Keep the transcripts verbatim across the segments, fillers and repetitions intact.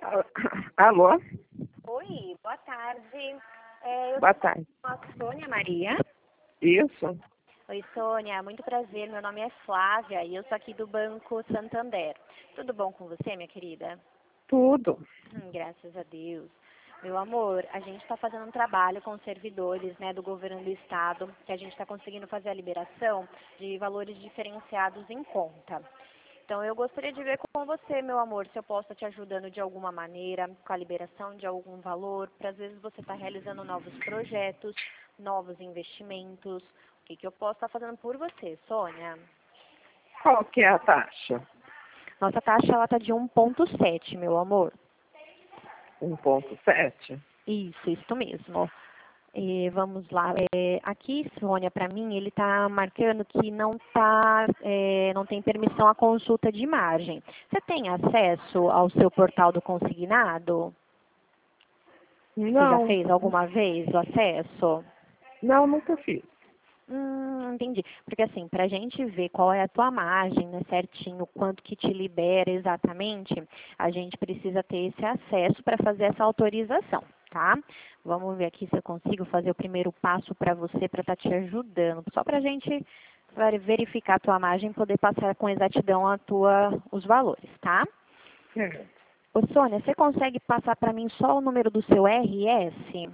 Ah, Alô? Oi, boa tarde. É, eu Boa tarde. sou a Sônia Maria. Isso? Oi, Sônia, muito prazer. Meu nome é Flávia e eu sou aqui do Banco Santander. Tudo bom com você, minha querida? Tudo. Hum, graças a Deus. Meu amor, a gente está fazendo um trabalho com os servidores, né, do governo do estado, que a gente está conseguindo fazer a liberação de valores diferenciados em conta. Então, eu gostaria de ver com você, meu amor, se eu posso estar te ajudando de alguma maneira, com a liberação de algum valor, para às vezes você estar realizando novos projetos, novos investimentos. O que, que eu posso estar fazendo por você, Sônia? Qual que é a taxa? Nossa taxa ela está de um ponto sete, meu amor. um ponto sete? Isso, isso mesmo. É, vamos lá. É, aqui, Sônia, para mim, ele está marcando que não tá, é, não tem permissão à consulta de imagem. Você tem acesso ao seu portal do consignado? Você já Não. fez alguma vez o acesso? Não, nunca fiz. Hum, entendi. Porque assim, para a gente ver qual é a tua margem, né, certinho, quanto que te libera exatamente, a gente precisa ter esse acesso para fazer essa autorização, tá? Vamos ver aqui se eu consigo fazer o primeiro passo para você, para estar te ajudando. Só para a gente verificar a tua margem e poder passar com exatidão a tua, os valores, tá? É. Ô, Sônia, você consegue passar para mim só o número do seu R S?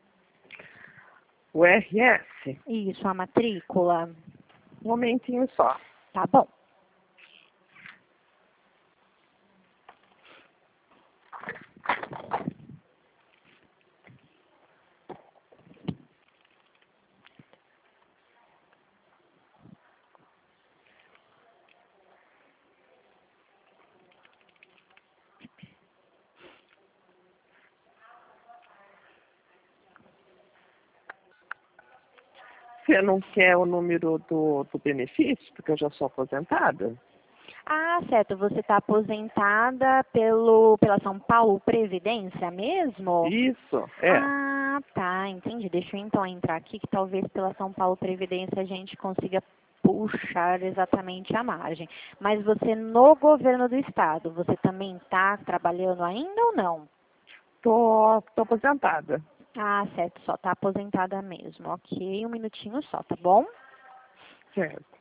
O R S? Isso, a matrícula. Um momentinho só. Tá bom. Você não quer o número do, do benefício, porque eu já sou aposentada? Ah, certo. Você está aposentada pelo, pela São Paulo Previdência mesmo? Isso, é. Ah, tá. Entendi. Deixa eu então entrar aqui, que talvez pela São Paulo Previdência a gente consiga puxar exatamente a margem. Mas você no governo do estado, você também está trabalhando ainda ou não? Tô, tô aposentada. Ah, certo. Só está aposentada mesmo. Ok, um minutinho só, tá bom? Certo.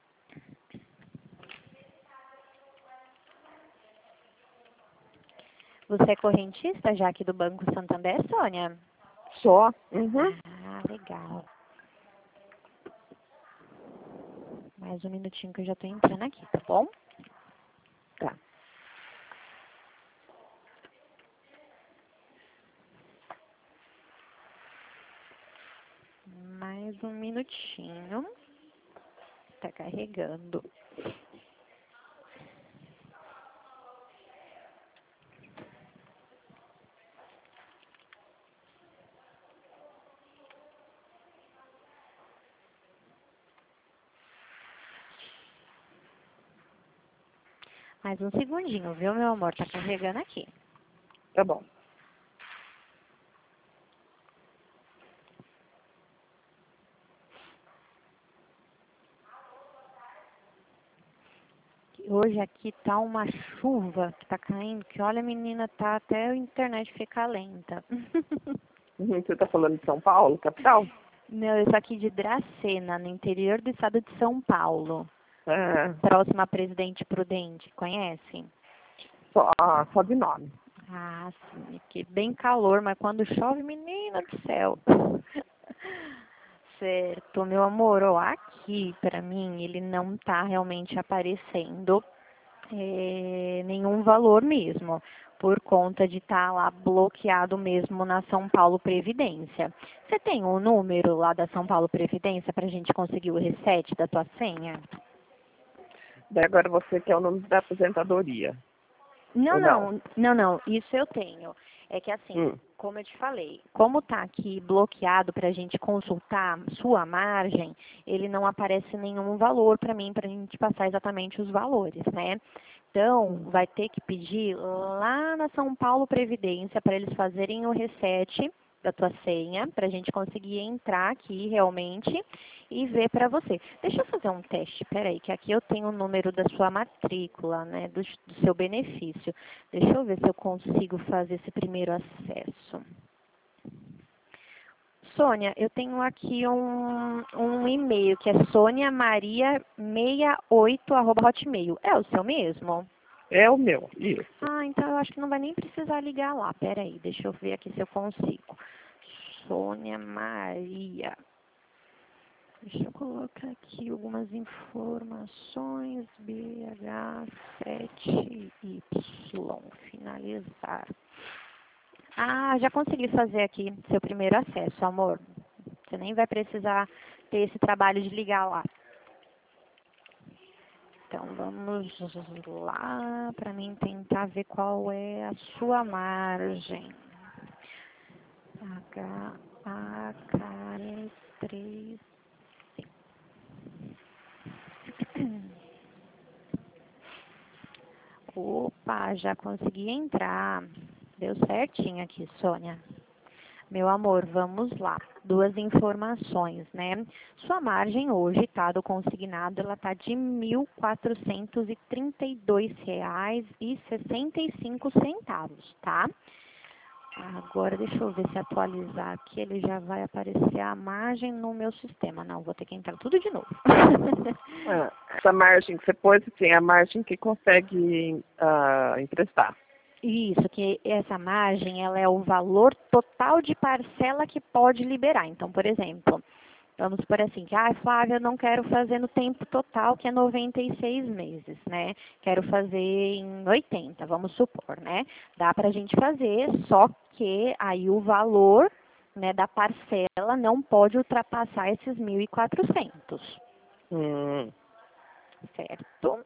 Você é correntista já aqui do Banco Santander, Sônia? Só? Uhum. Ah, legal. Mais um minutinho que eu já estou entrando aqui, tá bom? Tá. Mais um minutinho. Tá carregando. Mais um segundinho, viu, meu amor? Tá carregando aqui. Tá bom. Hoje aqui tá uma chuva que tá caindo, que olha, menina, tá até a internet ficar lenta. Uhum. Você tá falando de São Paulo, capital? Não, eu sou aqui de Dracena, no interior do estado de São Paulo. É. Próxima a Presidente Prudente, conhece? Só, só de nome. Ah, sim, aqui bem calor, mas quando chove, menina do céu. Certo, meu amor, ó, aqui pra mim ele não tá realmente aparecendo é, nenhum valor mesmo, por conta de estar lá bloqueado mesmo na São Paulo Previdência. Você tem um número lá da São Paulo Previdência pra gente conseguir o reset da tua senha? Daí agora você quer o nome da aposentadoria. Não, Ou não? não, não, não, isso eu tenho. É que assim, Hum. como eu te falei, como tá aqui bloqueado para a gente consultar sua margem, ele não aparece nenhum valor para mim, para a gente passar exatamente os valores, né? Então, Hum. vai ter que pedir lá na São Paulo Previdência para eles fazerem o reset da tua senha para a gente conseguir entrar aqui realmente e ver para você. Deixa eu fazer um teste, peraí, que aqui eu tenho o número da sua matrícula, né, do, do seu benefício. Deixa eu ver se eu consigo fazer esse primeiro acesso. Sônia, eu tenho aqui um, um e-mail que é sonia maria sessenta e oito arroba hotmail. É o seu mesmo? É o meu, isso. Ah, então eu acho que não vai nem precisar ligar lá. Peraí, deixa eu ver aqui se eu consigo. Sônia Maria. Deixa eu colocar aqui algumas informações. B H sete Y. Finalizar. Ah, já consegui fazer aqui seu primeiro acesso, amor. Você nem vai precisar ter esse trabalho de ligar lá. Então, vamos lá para mim tentar ver qual é a sua margem. H A K três C. Opa, já consegui entrar. Deu certinho aqui, Sônia. Meu amor, vamos lá. Duas informações, né? Sua margem hoje, tá, do consignado, ela tá de mil quatrocentos e trinta e dois reais e sessenta e cinco centavos, tá? Agora, deixa eu ver se atualizar aqui, ele já vai aparecer a margem no meu sistema. Não, vou ter que entrar tudo de novo. Ah, essa margem que você pôs, assim, é a margem que consegue ah, emprestar. Isso, que essa margem, ela é o valor total de parcela que pode liberar. Então, por exemplo, vamos por assim, que, ah, Flávia, eu não quero fazer no tempo total, que é noventa e seis meses, né? Quero fazer em oitenta, vamos supor, né? Dá pra gente fazer, só que aí o valor, né, da parcela não pode ultrapassar esses mil e quatrocentos, Hum. certo?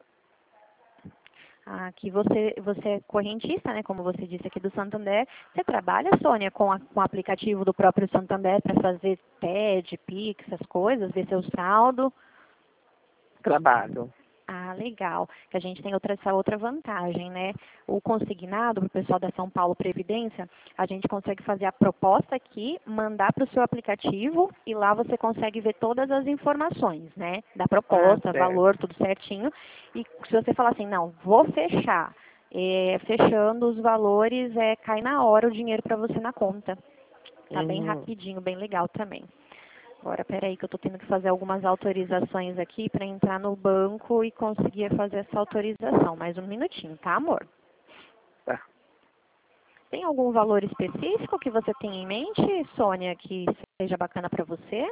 Aqui você, você é correntista, né? Como você disse aqui do Santander. Você trabalha, Sônia, com, a, com o aplicativo do próprio Santander para fazer T E D, Pix, essas coisas, ver seu saldo? Trabalho. Ah, legal. Que a gente tem outra, essa outra vantagem, né? O consignado, para o pessoal da São Paulo Previdência, a gente consegue fazer a proposta aqui, mandar para o seu aplicativo e lá você consegue ver todas as informações, né? Da proposta, Ah, valor, certo. tudo certinho. E se você falar assim, não, vou fechar, é, fechando os valores, é, cai na hora o dinheiro para você na conta. Tá bem Uhum. rapidinho, bem legal também. Agora, peraí, que eu estou tendo que fazer algumas autorizações aqui para entrar no banco e conseguir fazer essa autorização. Mais um minutinho, tá, amor? Tá. Tem algum valor específico que você tem em mente, Sônia, que seja bacana para você?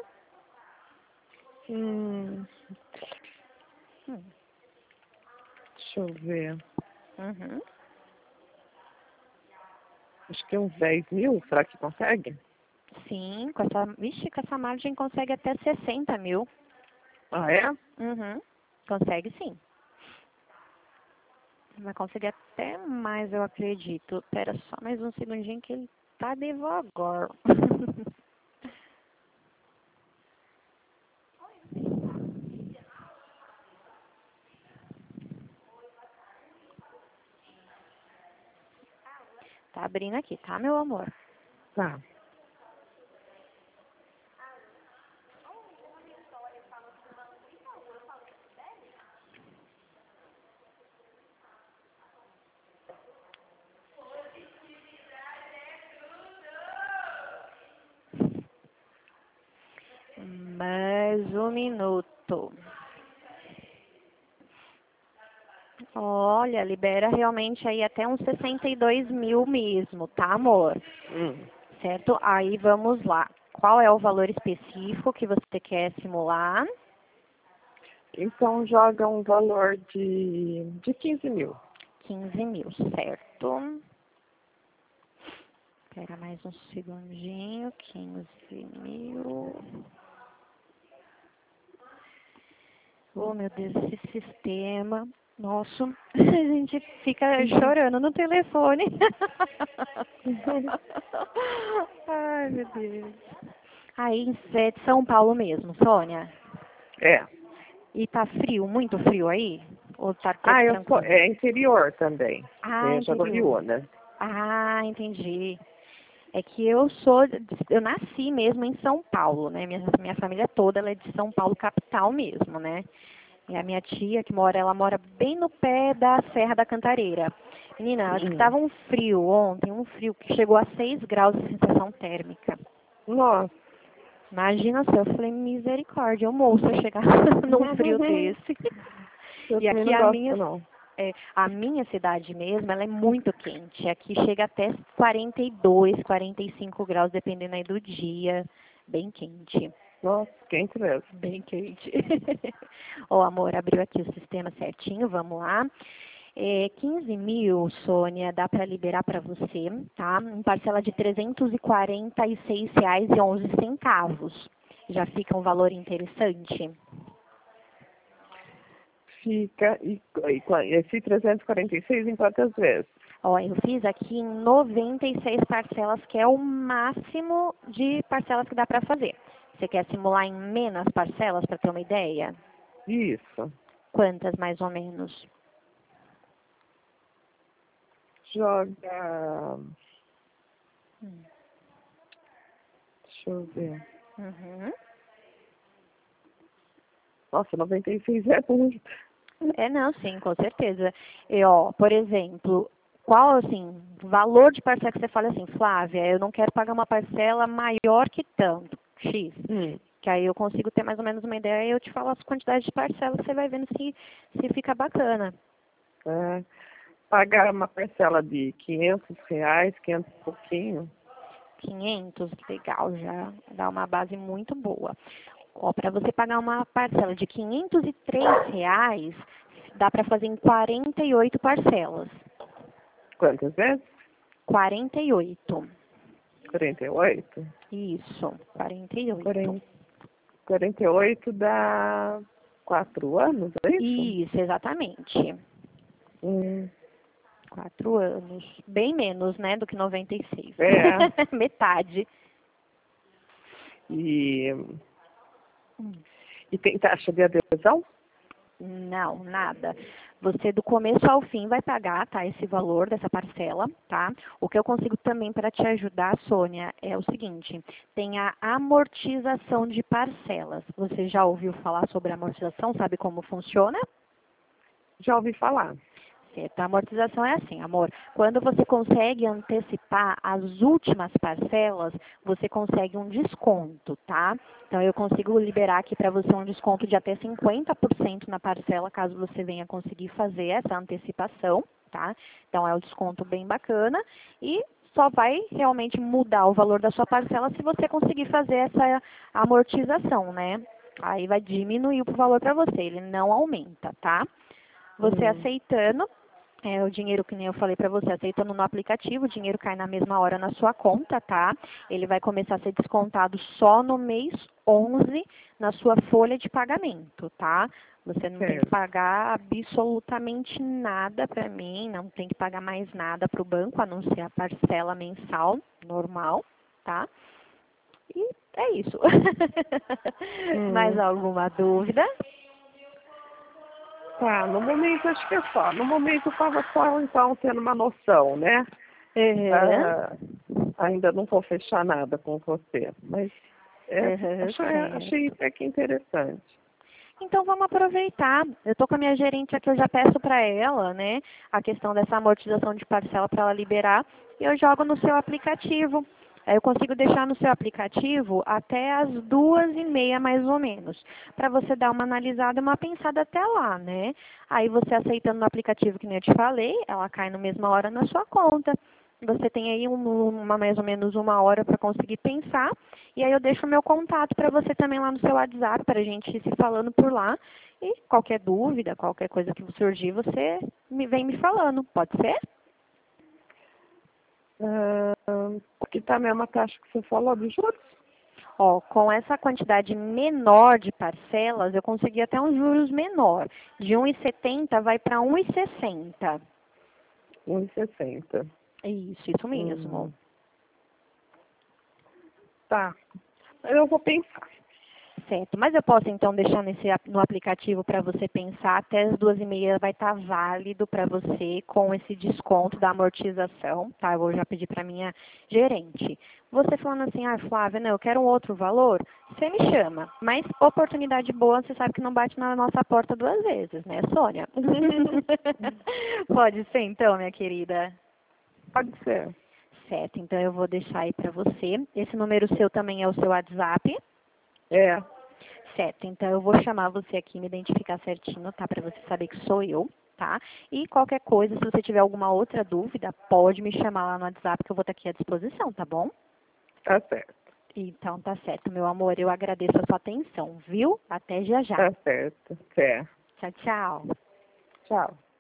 Hum, Hum. deixa eu ver. Uhum. Acho que uns dez mil, será que consegue? Sim, com essa, vixe, com essa margem consegue até sessenta mil. Ah, é? Uhum. Consegue sim. Vai conseguir até mais, eu acredito. Espera só mais um segundinho que ele tá devagar. Tá abrindo aqui, tá, meu amor? Tá. Mais um minuto. Olha, libera realmente aí até uns sessenta e dois mil mesmo, tá, amor? Hum. Certo? Aí vamos lá. Qual é o valor específico que você quer simular? Então joga um valor de, de quinze mil. quinze mil, certo? Espera mais um segundinho. quinze mil. Oh, meu Deus, esse sistema. Nossa, a gente fica chorando no telefone. Ai, meu Deus. Aí é de São Paulo mesmo, Sônia. É. E tá frio, muito frio aí? Ou tá até Ah, que eu sou, tranquilo? é interior também. Ah, É interior. Jaguariúna. Ah, entendi. É que eu sou, eu nasci mesmo em São Paulo, né? Minha, minha família toda ela é de São Paulo, capital mesmo, né? E a minha tia que mora, ela mora bem no pé da Serra da Cantareira. Menina, acho que Hum. estava um frio ontem, um frio que chegou a seis graus de sensação térmica. Nossa. Imagina só, eu falei, misericórdia, eu morro se eu chegar num frio desse. Eu E também aqui não a minha, gosto, não. é, a minha cidade mesmo, ela é muito quente. Aqui chega até quarenta e dois, quarenta e cinco graus, dependendo aí do dia. Bem quente. Nossa, quente mesmo. Bem quente. Ó, amor, abriu aqui o sistema certinho, vamos lá. É, quinze mil, Sônia, dá para liberar para você, tá? Em parcela de trezentos e quarenta e seis reais e onze centavos. Já fica um valor interessante? Fica, e, e, qua- esse trezentos e quarenta e seis em quantas vezes? Ó, eu fiz aqui em noventa e seis parcelas, que é o máximo de parcelas que dá para fazer. Você quer simular em menos parcelas, para ter uma ideia? Isso. Quantas, mais ou menos? Joga. Hum. Deixa eu ver. Uhum. Nossa, noventa e seis é muito. É, não, sim, com certeza. E, ó, por exemplo, qual, assim, valor de parcela que você fala assim, Flávia, eu não quero pagar uma parcela maior que tanto, X. Hum. Que aí eu consigo ter mais ou menos uma ideia e eu te falo as quantidades de parcelas, você vai vendo se, se fica bacana. É, pagar uma parcela de quinhentos reais, quinhentos e pouquinho. quinhentos, legal, já dá uma base muito boa. Ó, para você pagar uma parcela de quinhentos e três reais, dá para fazer em quarenta e oito parcelas. Quantas vezes? quarenta e oito. quarenta e oito? Isso, quarenta e oito. quarenta, quarenta e oito dá quatro anos, é isso? Isso, exatamente. Hum. Quatro anos. Bem menos, né, do que noventa e seis. É. Metade. E, e tem taxa de adesão? Não, nada. Você do começo ao fim vai pagar, tá, esse valor dessa parcela, tá? O que eu consigo também para te ajudar, Sônia, é o seguinte, tem a amortização de parcelas. Você já ouviu falar sobre amortização? Sabe como funciona? Já ouvi falar. Certo. A amortização é assim, amor. Quando você consegue antecipar as últimas parcelas, você consegue um desconto, tá? Então, eu consigo liberar aqui para você um desconto de até cinquenta por cento na parcela, caso você venha conseguir fazer essa antecipação, tá? Então, é um desconto bem bacana e só vai realmente mudar o valor da sua parcela se você conseguir fazer essa amortização, né? Aí vai diminuir o valor para você, ele não aumenta, tá? Você Hum. aceitando, é, o dinheiro, que nem eu falei para você, aceitando no aplicativo, o dinheiro cai na mesma hora na sua conta, tá? Ele vai começar a ser descontado só no mês onze na sua folha de pagamento, tá? Você não tem que Certo. pagar absolutamente nada para mim, não tem que pagar mais nada para o banco, a não ser a parcela mensal normal, tá? E é isso. Mais Hum. alguma dúvida? Tá, no momento acho que é só. No momento eu estava só, então, tendo uma noção, né? Uhum. Ah, ainda não vou fechar nada com você, mas é, Uhum, achei, achei certo. até que interessante. Então vamos aproveitar. Eu tô com a minha gerente aqui, eu já peço para ela, né, a questão dessa amortização de parcela para ela liberar e eu jogo no seu aplicativo. Aí eu consigo deixar no seu aplicativo até as duas e meia mais ou menos, para você dar uma analisada e uma pensada até lá, né? Aí você aceitando no aplicativo que nem eu te falei, ela cai na mesma hora na sua conta. Você tem aí um, uma, mais ou menos uma hora para conseguir pensar. E aí eu deixo o meu contato para você também lá no seu WhatsApp, para a gente ir se falando por lá. E qualquer dúvida, qualquer coisa que surgir, você me vem me falando. Pode ser? Ah, que tá a mesma taxa que você falou dos juros? Ó, com essa quantidade menor de parcelas, eu consegui até um juros menor. De um e setenta vai para um e sessenta. um e sessenta. Isso, isso mesmo. Hum. Tá. Eu vou pensar. Certo, mas eu posso então deixar nesse, ap- no aplicativo para você pensar, até as duas e meia vai estar válido para você com esse desconto da amortização, tá? Eu vou já pedir para minha gerente. Você falando assim, ah, Flávia, não, eu quero um outro valor, você me chama. Mas oportunidade boa, você sabe que não bate na nossa porta duas vezes, né, Sônia? Pode ser então, minha querida? Pode ser. Certo, então eu vou deixar aí para você. Esse número seu também é o seu WhatsApp? É, Certo, então eu vou chamar você aqui, me identificar certinho, tá? Para você saber que sou eu, tá? E qualquer coisa, se você tiver alguma outra dúvida, pode me chamar lá no WhatsApp que eu vou estar aqui à disposição, tá bom? tá certo. Então tá certo, meu amor. Eu agradeço a sua atenção, viu? Até já já. Tá certo. É. Tchau, tchau. Tchau.